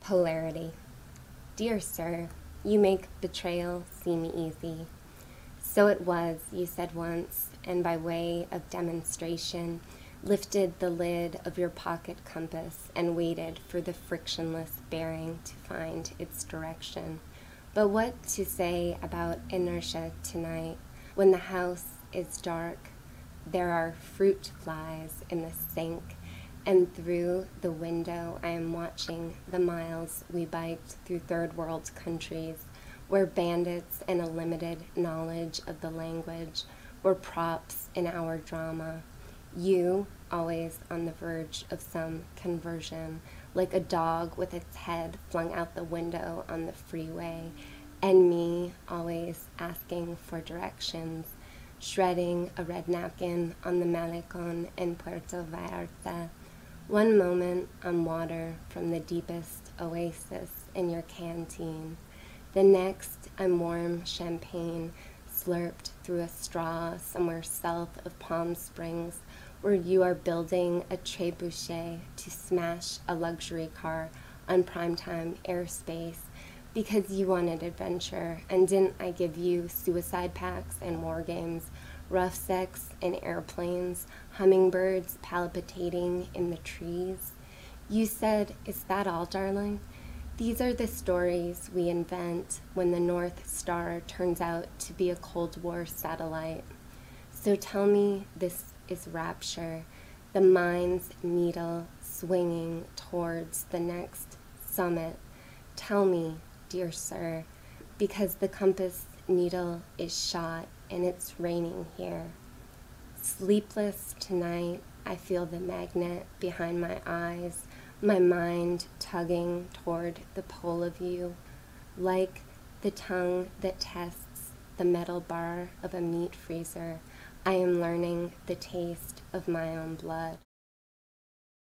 Polarity. Dear sir, you make betrayal seem easy. So it was, you said once, and by way of demonstration, lifted the lid of your pocket compass and waited for the frictionless bearing to find its direction. But what to say about inertia tonight, when the house is dark, there are fruit flies in the sink, and through the window I am watching the miles we biked through third world countries, where bandits and a limited knowledge of the language were props in our drama. You, always on the verge of some conversion, like a dog with its head flung out the window on the freeway, and me, always asking for directions, shredding a red napkin on the Malecon in Puerto Vallarta. One moment on water from the deepest oasis in your canteen. The next I'm warm champagne slurped through a straw somewhere south of Palm Springs, where you are building a trebuchet to smash a luxury car on primetime airspace because you wanted adventure, and didn't I give you suicide packs and war games, rough sex in airplanes, hummingbirds palpitating in the trees? You said, "Is that all, darling?" These are the stories we invent when the North Star turns out to be a Cold War satellite. So tell me this is rapture, the mind's needle swinging towards the next summit. Tell me, dear sir, because the compass needle is shot and it's raining here. Sleepless tonight, I feel the magnet behind my eyes, my mind tugging toward the pole of you, like the tongue that tests the metal bar of a meat freezer. I am learning the taste of my own blood.